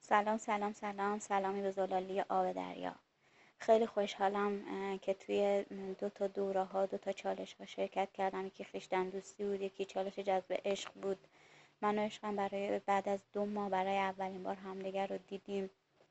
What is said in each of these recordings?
سلام سلام سلام سلامی به زلالی آب دریا. خیلی خوشحالم که توی دو تا دوره ها دو تا چالش ها شرکت کردم. یکی خویشتن دوستی بود، یکی چالش جذب عشق بود. من و عشقم برای بعد از 2 ماه برای اولین بار همدیگر رو دیدیم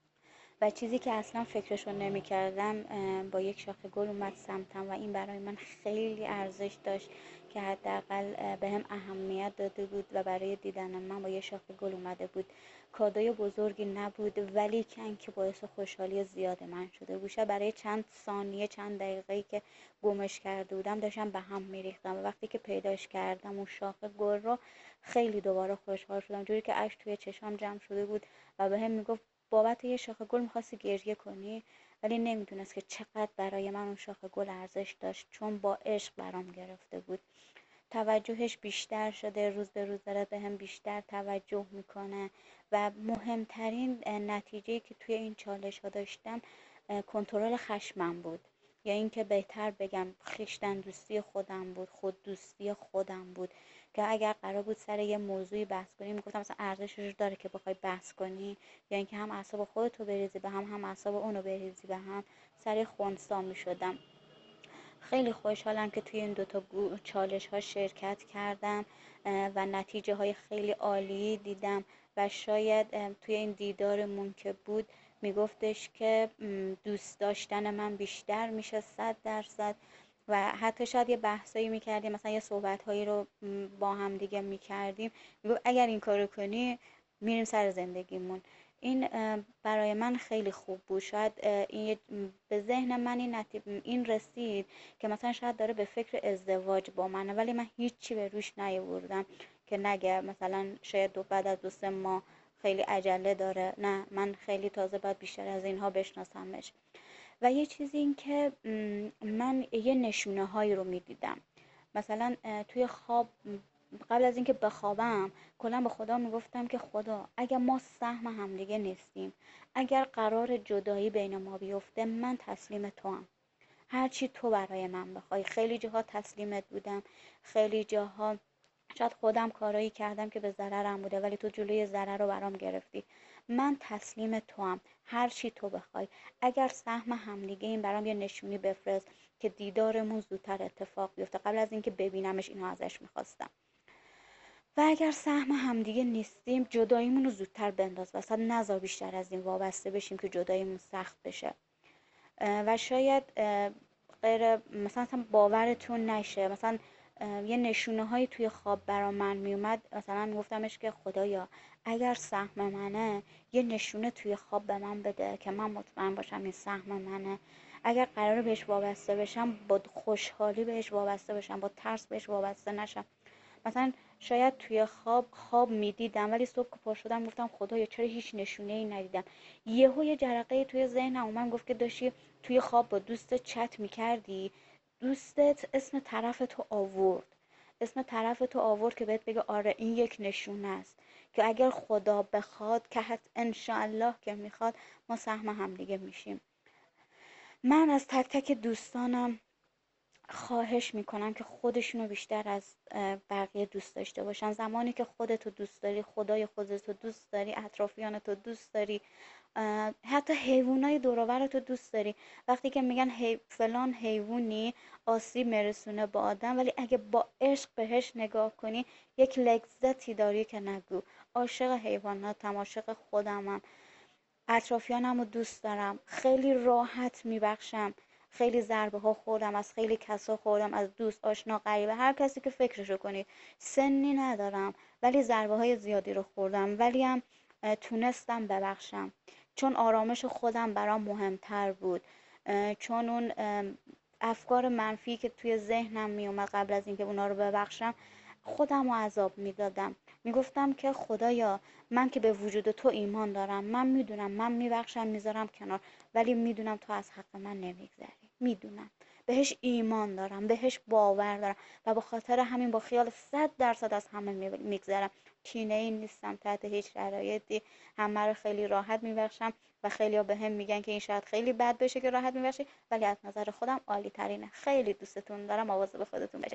و چیزی که اصلا فکرشو نمی کردم با یک شاخه گل اومد سمتم و این برای من خیلی ارزش داشت که حداقل به هم اهمیت داده بود و برای دیدن من با یه شاخه گل اومده بود. کادوی بزرگی نبود ولی که باعث خوشحالی زیاد من شده بود. برای چند ثانیه چند دقیقه‌ای که گمش کرده بودم داشتم به هم میریختم و وقتی که پیداش کردم اون شاخه گل رو خیلی دوباره خوشحال شدم، جوری که اشک توی چشام جمع شده بود و به هم میگفت بابت یه شاخه گل میخواستی گریه کنی. ولی نمیدونست که چقدر برای من اون شاخه گل ارزش داشت، چون با عشق برام گرفته بود. توجهش بیشتر شده، روز به روز داره به هم بیشتر توجه میکنه و مهمترین نتیجه که توی این چالش ها داشتم کنترل خشمم بود، یا اینکه بهتر بگم خویشتن دوستی خودم بود، خود دوستی خودم بود. که اگر قرار بود سر یه موضوعی بحث کنیم میگفتم مثلا ارزشش داره که بخوای بحث کنی، یا اینکه هم اعصاب خودتو بریزی به هم اعصاب اونو بریزی به هم. سر خنثی میشدم. خیلی خوشحالم که توی این دوتا چالش ها شرکت کردم و نتیجه های خیلی عالی دیدم و شاید توی این دیدارمون که بود میگفتش که دوست داشتن من بیشتر میشه 100%. و حتی شاید یه بحثایی میکردیم، مثلا یه صحبت رو با هم دیگه میکردیم، میگفت اگر این کارو کنی میریم سر زندگیمون. این برای من خیلی خوب بود. شاید این به ذهن من این رسید که مثلا شاید داره به فکر ازدواج با منه، ولی من هیچی به روش نیاوردم که نگه مثلا شاید بعد از 2-3 ماه خیلی عجله داره. نه، من خیلی تازه باید بیشتر از اینها بشناسمش. و یه چیزی این که من یه نشونه هایی رو میدیدم. مثلا توی خواب قبل از اینکه بخوابم کلا به خدا میگفتم که خدا اگر ما سهم همدیگه نیستیم، اگر قرار جدایی بین ما بیفته، من تسلیم توام. هرچی تو برای من بخوای. خیلی جاها تسلیمت بودم، خیلی جاها شاید خودم کارایی کردم که به ضررم بوده، ولی تو جلوی ضرر رو برام گرفتی. من تسلیم توام، هر چی تو بخوای. اگر سهم همدیگه این برام یه نشونی بفرست که دیدارمون زودتر اتفاق بیفته. قبل از اینکه ببینمش اینو ازش میخواستم. و اگر سهم همدیگه نیستیم جداییمون رو زودتر بنداز وسط، نذار بیشتر از این وابسته بشیم که جداییمون سخت بشه. و شاید غیر مثلا باورتون نشه، مثلا یه نشونه هایی توی خواب برا من میومد. مثلا میگفتمش که خدایا اگر سهم منه یه نشونه توی خواب به من بده که من مطمئن باشم این سهم منه. اگر قراره بهش وابسته بشم با خوشحالی بهش وابسته بشم، با ترس بهش وابسته نشم. مثلا شاید توی خواب میدیدم ولی صبح که پا شدم گفتم خدایا چرا هیچ نشونه ای ندیدم. یهو یه جرقه توی ذهنم اومد گفت که داشتی توی خواب با دوستت چت میکردی، دوستت اسم طرف تو آورد، اسم طرف تو آورد که بهت بگه آره این یک نشونه است که اگر خدا بخواد که حت انشاءالله که میخواد ما سهم همدیگه میشیم. من از تک تک دوستانم خواهش میکنم که خودشونو بیشتر از بقیه دوست داشته باشن. زمانی که خودتو دوست داری، خدای خودتو دوست داری، اطرافیانتو دوست داری، حتی حیوانای دور و برتو دوست داری. وقتی که میگن فلان حیوانی آسیب میرسونه با آدم، ولی اگه با عشق بهش نگاه کنی یک لذتی داری که نگو. عاشق حیواناتم، عاشق خودمم، اطرافیانم رو دوست دارم، خیلی راحت میبخشم. خیلی ضربه ها خوردم، از خیلی کسا خوردم، از دوست آشنا غریبه هر کسی که فکرشو کنی. سنی ندارم ولی ضربه های زیادی رو خوردم، ولی هم تونستم ببخشم، چون آرامش خودم برام مهمتر بود. چون اون افکار منفی که توی ذهنم میومد قبل از اینکه اونا رو ببخشم خودم رو عذاب میدادم. میگفتم که خدایا من که به وجود تو ایمان دارم، من میدونم من میبخشم میذارم کنار، ولی میدونم تو از حق من نمیگذری. میدونم بهش ایمان دارم، بهش باور دارم و به خاطر همین با خیال 100% از همه میگذرم. کینه ای نیستم تحت هیچ شرایطی، همه رو خیلی راحت میبخشم و خیلی ها به هم میگن که این شاید خیلی بد بشه که راحت میبخشی، ولی از نظر خودم عالی ترینه. خیلی دوستتون دارم، مواظب خودتون باشید.